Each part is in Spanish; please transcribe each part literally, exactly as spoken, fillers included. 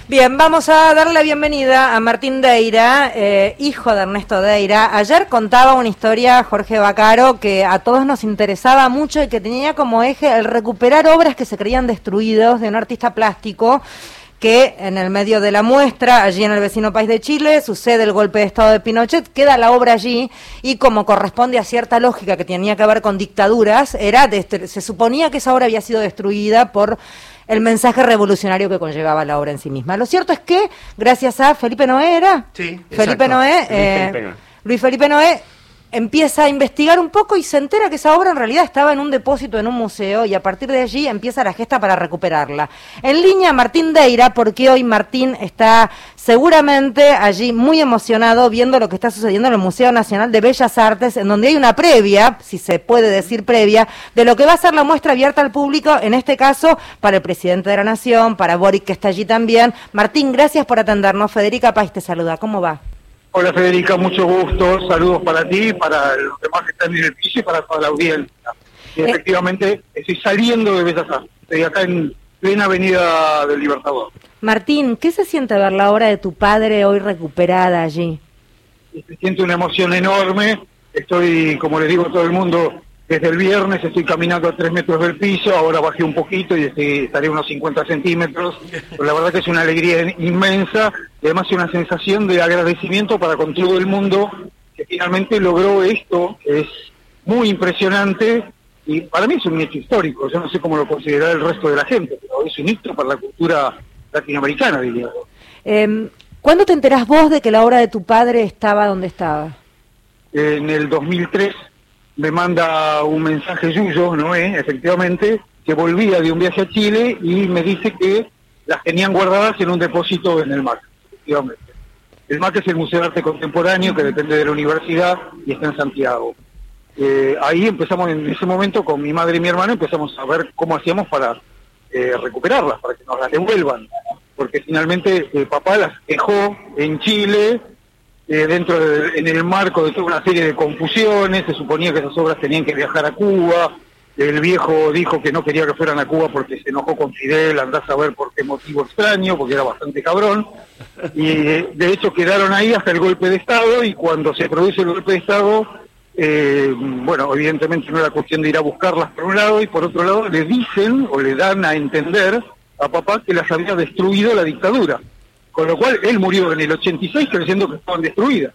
Bien, vamos a darle la bienvenida a Martín Deira, eh, hijo de Ernesto Deira. Ayer contaba una historia, Jorge Vaccaro, que a todos nos interesaba mucho y que tenía como eje el recuperar obras que se creían destruidas de un artista plástico que en el medio de la muestra, allí en el vecino país de Chile, sucede el golpe de estado de Pinochet, queda la obra allí y como corresponde a cierta lógica que tenía que ver con dictaduras, era se suponía que esa obra había sido destruida por el mensaje revolucionario que conllevaba la obra en sí misma. Lo cierto es que, gracias a Felipe Noé, ¿era? Sí, Felipe exacto. Noé, Luis eh, Felipe Noé. Luis Felipe Noé empieza a investigar un poco y se entera que esa obra en realidad estaba en un depósito, en un museo, y a partir de allí empieza la gesta para recuperarla. En línea, Martín Deira, porque hoy Martín está seguramente allí muy emocionado viendo lo que está sucediendo en el Museo Nacional de Bellas Artes, en donde hay una previa, si se puede decir previa, de lo que va a ser la muestra abierta al público, en este caso para el presidente de la Nación, para Boric, que está allí también. Martín, gracias por atendernos. Federica País te saluda. ¿Cómo va? Hola Federica, mucho gusto, saludos para ti, para los demás que están en el piso y para toda la audiencia. Y Eh. efectivamente estoy saliendo de Bellas Artes, estoy acá en plena avenida del Libertador. Martín, ¿qué se siente ver la obra de tu padre hoy recuperada allí? Y se siente una emoción enorme, estoy, como les digo a todo el mundo, desde el viernes estoy caminando a tres metros del piso, ahora bajé un poquito y estoy, estaré unos cincuenta centímetros, pero la verdad que es una alegría inmensa y además una sensación de agradecimiento para con todo el mundo que finalmente logró esto, que es muy impresionante y para mí es un hecho histórico, yo no sé cómo lo considerará el resto de la gente, pero es un hito para la cultura latinoamericana, diría. Eh, ¿Cuándo te enterás vos de que la obra de tu padre estaba donde estaba? En el dos mil tres me manda un mensaje Yuyo, Noé, efectivamente, que volvía de un viaje a Chile y me dice que las tenían guardadas en un depósito en el M A C, efectivamente. El M A C es el Museo de Arte Contemporáneo, que depende de la universidad y está en Santiago. Eh, ahí empezamos, en ese momento, con mi madre y mi hermano, empezamos a ver cómo hacíamos para eh, recuperarlas, para que nos las devuelvan. Porque finalmente eh, papá las dejó en Chile, Eh, dentro de, en el marco de toda una serie de confusiones, se suponía que esas obras tenían que viajar a Cuba, el viejo dijo que no quería que fueran a Cuba porque se enojó con Fidel, andá a saber por qué motivo extraño, porque era bastante cabrón, y eh, de hecho quedaron ahí hasta el golpe de Estado, y cuando se produce el golpe de Estado, eh, bueno, evidentemente no era cuestión de ir a buscarlas por un lado, y por otro lado le dicen o le dan a entender a papá que las había destruido la dictadura. Con lo cual, él murió en el ochenta y seis creyendo que estaban destruidas.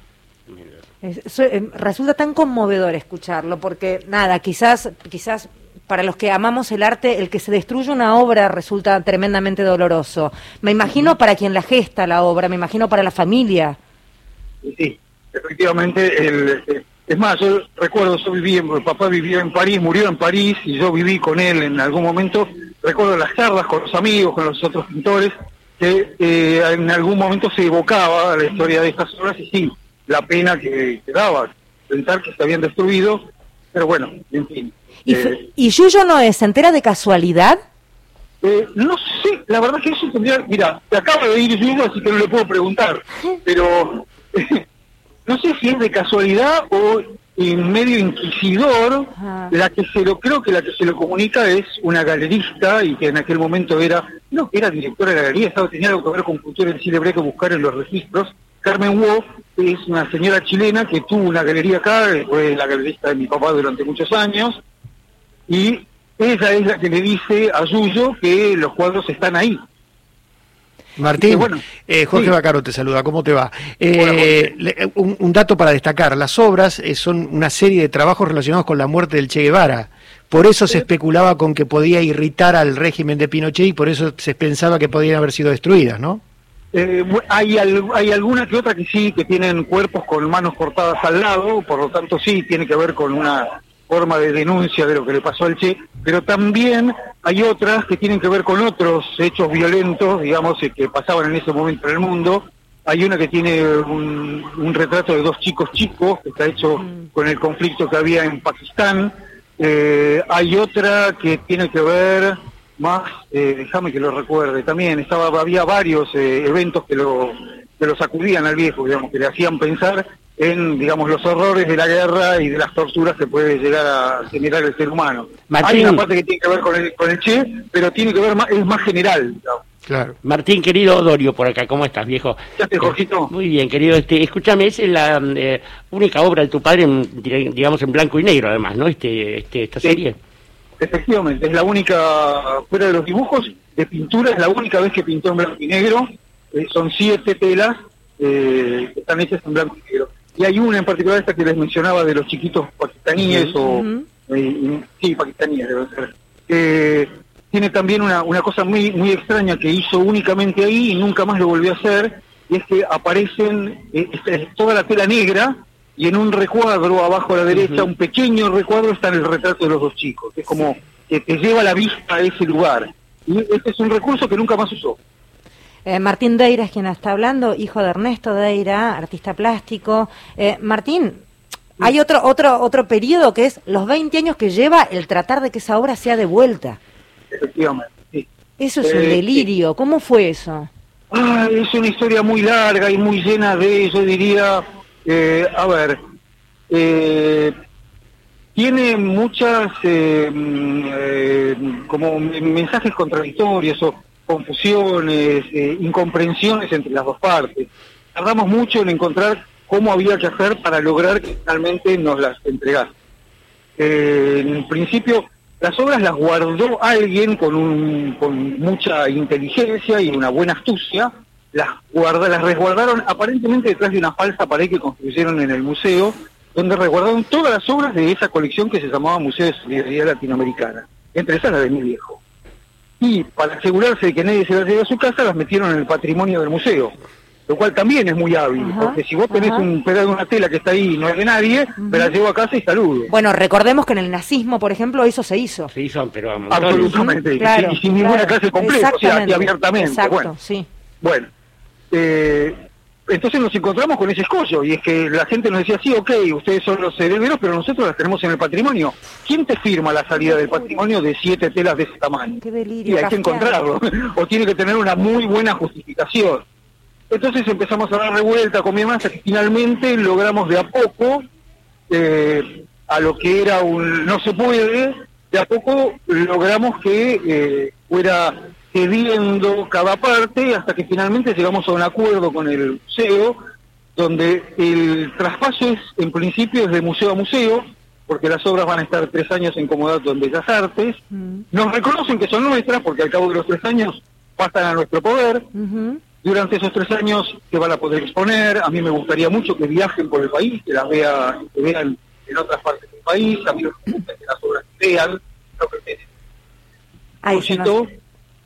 Eso, eh, resulta tan conmovedor escucharlo, porque nada, quizás, quizás para los que amamos el arte, el que se destruye una obra resulta tremendamente doloroso. Me imagino para quien la gesta la obra, me imagino para la familia. Sí, efectivamente, el, el, es más, yo recuerdo, yo viví, en, papá vivía en París, murió en París, y yo viví con él en algún momento, recuerdo las charlas con los amigos, con los otros pintores, que eh, en algún momento se evocaba la historia de estas obras y sí, la pena que, que daba, pensar que se habían destruido, pero bueno, en fin. ¿Y, eh, ¿y Yuyo Noé se entera de casualidad? Eh, no sé, la verdad que eso tendría... Mira, te acabo de ir Yuyo, así que no le puedo preguntar, pero eh, no sé si es de casualidad o en medio inquisidor. Ajá. La que se lo creo que la que se lo comunica es una galerista y que en aquel momento era, no, era directora de la galería, estaba, tenía algo que ver con cultura en Chile, habría que buscar en los registros. Carmen Wu es una señora chilena que tuvo una galería acá, fue la galerista de mi papá durante muchos años, y ella es la que le dice a Yuyo que los cuadros están ahí. Martín, que bueno, eh, Jorge sí. Vaccaro te saluda, ¿cómo te va? Eh, Hola, Jorge. le- un, un dato para destacar, las obras eh, son una serie de trabajos relacionados con la muerte del Che Guevara, por eso se especulaba con que podía irritar al régimen de Pinochet y por eso se pensaba que podían haber sido destruidas, ¿no? Eh, bu- hay, al- hay alguna que otra que sí, que tienen cuerpos con manos cortadas al lado, por lo tanto sí, tiene que ver con una forma de denuncia de lo que le pasó al Che, pero también hay otras que tienen que ver con otros hechos violentos, digamos, eh, que pasaban en ese momento en el mundo. Hay una que tiene un, un retrato de dos chicos chicos, que está hecho con el conflicto que había en Pakistán. Eh, hay otra que tiene que ver más, eh, déjame que lo recuerde, también estaba había varios eh, eventos que lo, que lo sacudían al viejo, digamos, que le hacían pensar en, digamos, los horrores de la guerra y de las torturas que puede llegar a generar el ser humano. Martín. Hay una parte que tiene que ver con el, con el Che, pero tiene que ver más, es más general, digamos. Claro. Martín, querido Dorio, por acá, ¿cómo estás, viejo? ¿Qué haces, Jorgito? Muy bien, querido. Este, escúchame, es la eh, única obra de tu padre, en, digamos, en blanco y negro, además, ¿no? Este, este, esta Sí. serie. Efectivamente, es la única, fuera de los dibujos, de pintura, es la única vez que pintó en blanco y negro. Eh, son siete telas eh, que están hechas en blanco y negro. Y hay una en particular, esta que les mencionaba, de los chiquitos pakistaníes, o... Ujú. eh, sí, pakistaníes, debe ser. Eh, tiene también una, una cosa muy muy extraña que hizo únicamente ahí y nunca más lo volvió a hacer, y es que aparecen eh, es, es toda la tela negra, y en un recuadro abajo a la derecha, Uh-huh. un pequeño recuadro, está en el retrato de los dos chicos, que es como que te lleva la vista a ese lugar. Y este es un recurso que nunca más usó. Eh, Martín Deira es quien está hablando, hijo de Ernesto Deira, artista plástico. Eh, Martín, hay otro otro otro periodo que es los veinte años que lleva el tratar de que esa obra sea de vuelta. Efectivamente, sí. Eso es un Eh, delirio. ¿Cómo fue eso? Ah, es una historia muy larga y muy llena de, yo diría, eh, a ver, eh, tiene muchas eh, mm, eh, como mensajes contradictorios o confusiones, eh, incomprensiones entre las dos partes. Tardamos mucho en encontrar cómo había que hacer para lograr que finalmente nos las entregase. Eh, en principio, las obras las guardó alguien con, un, con mucha inteligencia y una buena astucia. Las, guarda, las resguardaron aparentemente detrás de una falsa pared que construyeron en el museo, donde resguardaron todas las obras de esa colección que se llamaba Museo de Solidaridad Latinoamericana, entre esas las de mi viejo. Y para asegurarse de que nadie se las lleve a su casa, las metieron en el patrimonio del museo, lo cual también es muy hábil, Ajá, porque si vos tenés ajá. un pedazo de una tela que está ahí y no es de nadie, me la llevo a casa y saludo. Bueno, recordemos que en el nazismo, por ejemplo, eso se hizo. Se hizo, pero a montones. Absolutamente, Ujú, y claro, sin- y sin ninguna claro, clase de complejo, o sea, exactamente, y abiertamente. Exacto, Bueno, sí. bueno. Eh, entonces nos encontramos con ese escollo, y es que la gente nos decía, sí, ok, ustedes son los herederos, pero nosotros las tenemos en el patrimonio. ¿Quién te firma la salida del patrimonio de siete telas de ese tamaño? Qué delirio, Y hay que kafkiano. encontrarlo, o tiene que tener una muy buena justificación. Entonces empezamos a dar revuelta con mi hermana hasta que finalmente logramos de a poco, eh, a lo que era un no se puede, de a poco logramos que eh, fuera cediendo cada parte hasta que finalmente llegamos a un acuerdo con el museo, donde el traspaso es, en principio, es de museo a museo, porque las obras van a estar tres años en comodato en Bellas Artes. Mm. Nos reconocen que son nuestras, porque al cabo de los tres años pasan a nuestro poder. Ujú. Durante esos tres años se van a poder exponer. A mí me gustaría mucho que viajen por el país, que las vea, que vean en otras partes del país. A mí me gusta que las obras se vean. Creo que es Ahí se nos- propósito.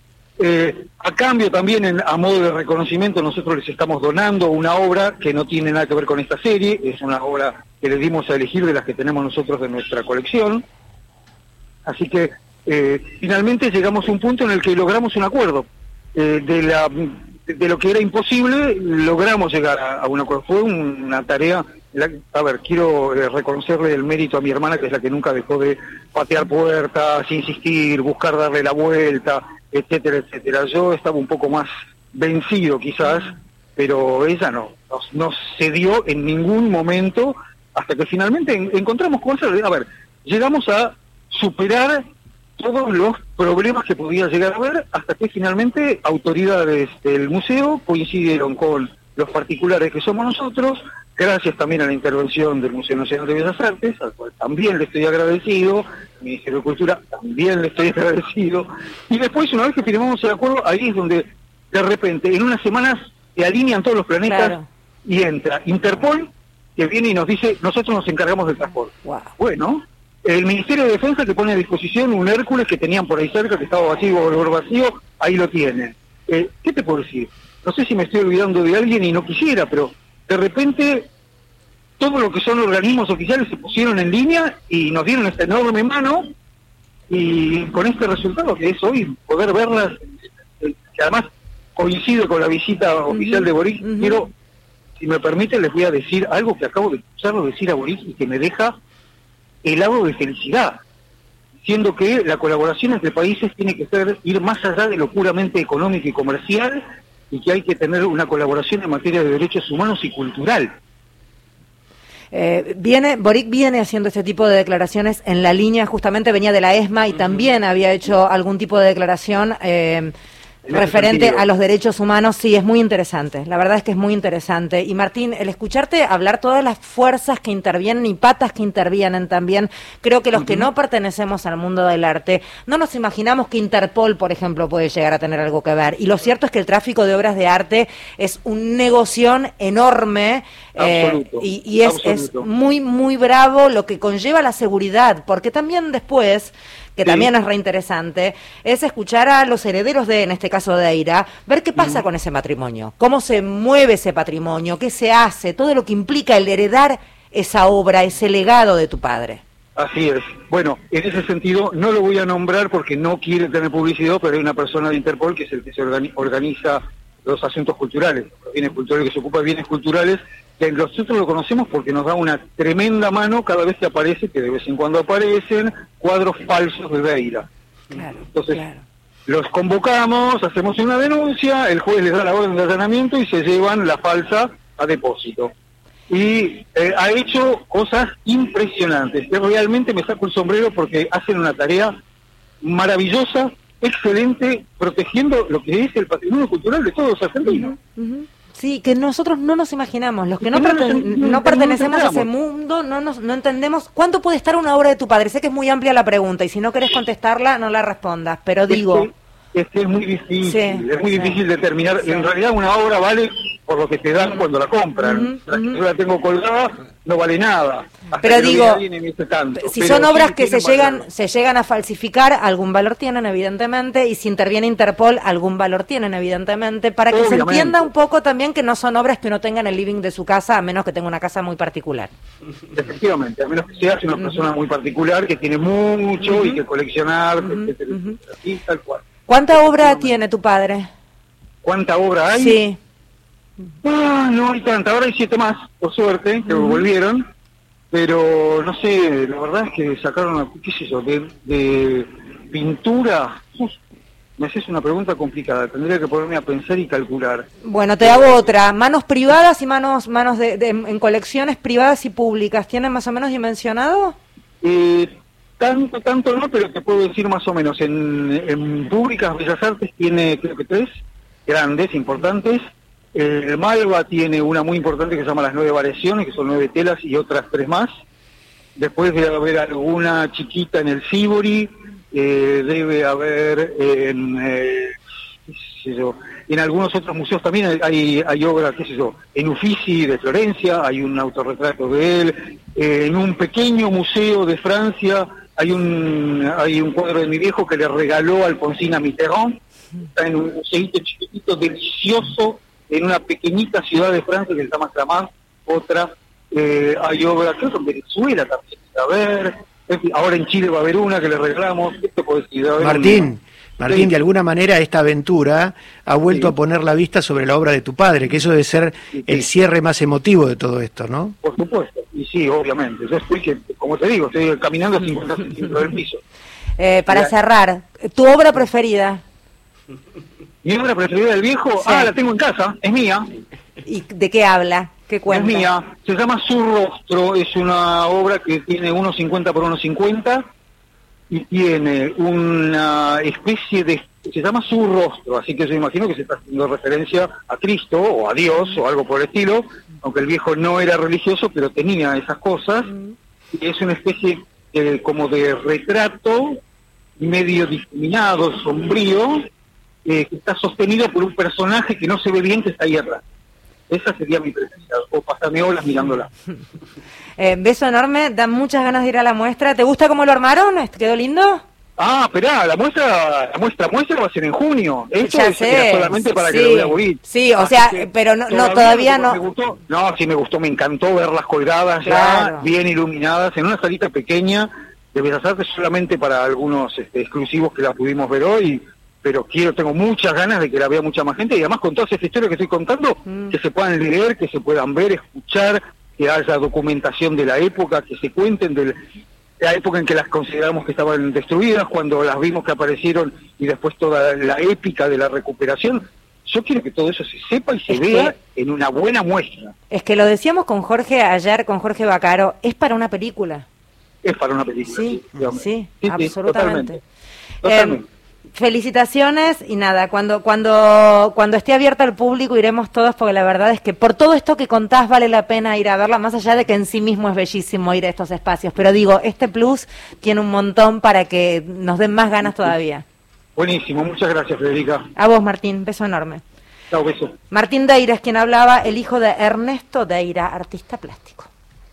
Eh, a cambio también, en, a modo de reconocimiento, nosotros les estamos donando una obra que no tiene nada que ver con esta serie. Es una obra que les dimos a elegir de las que tenemos nosotros de nuestra colección. Así que eh, finalmente llegamos a un punto en el que logramos un acuerdo. Eh, de, la, de lo que era imposible, logramos llegar a, a un acuerdo. Fue un- una tarea... la- a ver, quiero eh, reconocerle el mérito a mi hermana, que es la que nunca dejó de patear puertas, insistir, buscar darle la vuelta, etcétera, etcétera. Yo estaba un poco más vencido quizás, pero ella no, no, no cedió en ningún momento hasta que finalmente en- encontramos cosas. A ver, llegamos a superar todos los problemas que podía llegar a haber, hasta que finalmente autoridades del museo coincidieron con los particulares que somos nosotros, gracias también a la intervención del Museo Nacional de Bellas Artes, al cual también le estoy agradecido, al Ministerio de Cultura también le estoy agradecido, y después, una vez que firmamos el acuerdo, ahí es donde de repente, en unas semanas, se alinean todos los planetas, Claro. y entra Interpol, que viene y nos dice, nosotros nos encargamos del transporte. Wow. Bueno, el Ministerio de Defensa que pone a disposición un Hércules que tenían por ahí cerca, que estaba vacío, volver vacío, ahí lo tienen. Eh, ¿Qué te puedo decir? No sé si me estoy olvidando de alguien y no quisiera, pero de repente todo lo que son organismos oficiales se pusieron en línea y nos dieron esta enorme mano, y con este resultado que es hoy poder verlas, eh, que además coincide con la visita oficial de Boric. ujú. Quiero, si me permite, les voy a decir algo que acabo de escucharlo decir a Boric y que me deja helado de felicidad, siendo que la colaboración entre países tiene que ser ir más allá de lo puramente económico y comercial, y que hay que tener una colaboración en materia de derechos humanos y cultural. Eh, viene, Boric viene haciendo este tipo de declaraciones en la línea, justamente venía de la ESMA y también había hecho algún tipo de declaración eh, referente a los derechos humanos, sí, es muy interesante. La verdad es que es muy interesante. Y Martín, el escucharte hablar todas las fuerzas que intervienen y patas que intervienen también, creo que los uh-huh. que no pertenecemos al mundo del arte, no nos imaginamos que Interpol, por ejemplo, puede llegar a tener algo que ver. Y lo cierto es que el tráfico de obras de arte es un negoción enorme. Absoluto, eh, y, y es, es muy, muy bravo lo que conlleva la seguridad, porque también después, que sí. también es reinteresante, es escuchar a los herederos de, en este caso de Deira, ver qué pasa mm. con ese matrimonio, cómo se mueve ese patrimonio, qué se hace, todo lo que implica el heredar esa obra, ese legado de tu padre. Así es. Bueno, en ese sentido no lo voy a nombrar porque no quiere tener publicidad, pero hay una persona de Interpol que es el que se organi- organiza los asuntos culturales, los bienes culturales, que se ocupa de bienes culturales, que nosotros lo conocemos porque nos da una tremenda mano cada vez que aparece, que de vez en cuando aparecen, cuadros falsos de Deira. Claro, Entonces, claro. los convocamos, hacemos una denuncia, el juez les da la orden de allanamiento y se llevan la falsa a depósito. Y eh, ha hecho cosas impresionantes. Yo realmente me saco el sombrero porque hacen una tarea maravillosa, excelente, protegiendo lo que es el patrimonio cultural de todos los argentinos. Uh-huh, uh-huh. Sí, que nosotros no nos imaginamos, los que no, no, perten- no, no pertenecemos a ese mundo, no nos no entendemos cuánto puede estar una obra de tu padre. Sé que es muy amplia la pregunta y si no querés contestarla, no la respondas, pero digo... Es que, es, que es muy difícil, sí, es muy sí, difícil determinar. Sí. En realidad una obra vale por lo que te dan cuando la compran. Uh-huh, uh-huh. Yo la tengo colgada, no vale nada. Hasta pero digo, tanto. si pero son obras sí, que se llegan, valor. se llegan a falsificar, algún valor tienen evidentemente, y si interviene Interpol, algún valor tienen evidentemente, para que Obviamente. se entienda un poco también que no son obras que uno tenga en el living de su casa, a menos que tenga una casa muy particular. Efectivamente, a menos que seas una uh-huh. persona muy particular, que tiene mucho uh-huh. y que coleccionar, uh-huh. etcétera, uh-huh. etcétera, así, tal cual. ¿Cuánta obra tiene tu padre? ¿Cuánta obra hay? Sí. Ah, no hay tanta, ahora hay siete más, por suerte, que uh-huh. volvieron, pero no sé, la verdad es que sacaron, qué sé yo, de, de pintura. Uf, me haces una pregunta complicada, tendría que ponerme a pensar y calcular. Bueno, te hago otra, manos privadas y manos manos de, de en colecciones privadas y públicas, ¿tienen más o menos dimensionado? Eh, tanto, tanto no, pero te puedo decir más o menos, en, en públicas Bellas Artes tiene creo que tres, grandes, importantes. El Malva tiene una muy importante que se llama Las Nueve Variaciones, que son nueve telas y otras tres más. Después debe haber alguna chiquita en el Sibori, eh, debe haber en, eh, qué sé yo, en algunos otros museos también hay, hay obras, qué sé yo, en Uffizi de Florencia hay un autorretrato de él, eh, en un pequeño museo de Francia hay un hay un cuadro de mi viejo que le regaló Alfonsín a Mitterrand, está en un museito chiquitito, delicioso, en una pequeñita ciudad de Francia que se llama Clamart. Otra, eh, hay obras, creo que en Venezuela también, a ver, ahora en Chile va a haber una que le regalamos. Esto puede decir, Martín, una... Martín, sí. De alguna manera esta aventura ha vuelto sí. a poner la vista sobre la obra de tu padre, que eso debe ser sí, sí. el cierre más emotivo de todo esto, ¿no? Por supuesto, y sí, obviamente. Yo estoy, que, como te digo, estoy caminando a cincuenta centímetros del piso. Eh, para ya. cerrar, ¿tu obra preferida? Mi obra preferida del viejo, sí. ah, la tengo en casa, es mía. ¿Y de qué habla? ¿Qué cuenta? Es mía, se llama Su Rostro, es una obra que tiene uno cincuenta por uno cincuenta y tiene una especie de... se llama Su Rostro, así que yo imagino que se está haciendo referencia a Cristo o a Dios o algo por el estilo, aunque el viejo no era religioso, pero tenía esas cosas, mm. y es una especie de, como de retrato medio difuminado, sombrío, Eh, que está sostenido por un personaje que no se ve bien, que está ahí atrás. Esa sería mi presencia, o pasarme horas mirándola. Eh, beso enorme, dan muchas ganas de ir a la muestra. ¿Te gusta cómo lo armaron? ¿Quedó lindo? Ah, esperá, la muestra, la muestra, muestra va a ser en junio. Esto ya es sé, solamente para sí, que lo vea Bobit. Sí, o Así sea, pero no, todavía, no, todavía no. Me gustó, no, sí me gustó, me encantó verlas colgadas claro. ya, bien iluminadas, en una salita pequeña de Bellas Artes, solamente para algunos este, exclusivos que la pudimos ver hoy. Pero quiero, tengo muchas ganas de que la vea mucha más gente, y además con toda esta historia que estoy contando, mm. que se puedan leer, que se puedan ver, escuchar, que haya documentación de la época, que se cuenten de la época en que las consideramos que estaban destruidas, cuando las vimos que aparecieron, y después toda la épica de la recuperación. Yo quiero que todo eso se sepa y se es vea que, en una buena muestra. Es que lo decíamos con Jorge ayer, con Jorge Vaccaro, es para una película. Es para una película, sí, sí, sí, sí, absolutamente. Sí, totalmente. totalmente. Eh, Felicitaciones y nada, cuando cuando cuando esté abierta al público iremos todos, porque la verdad es que por todo esto que contás vale la pena ir a verla, más allá de que en sí mismo es bellísimo ir a estos espacios, pero digo, este plus tiene un montón para que nos den más ganas todavía. Buenísimo, muchas gracias, Federica. A vos, Martín, beso enorme. Chao, beso. Martín Deira es quien hablaba, el hijo de Ernesto Deira, artista plástico.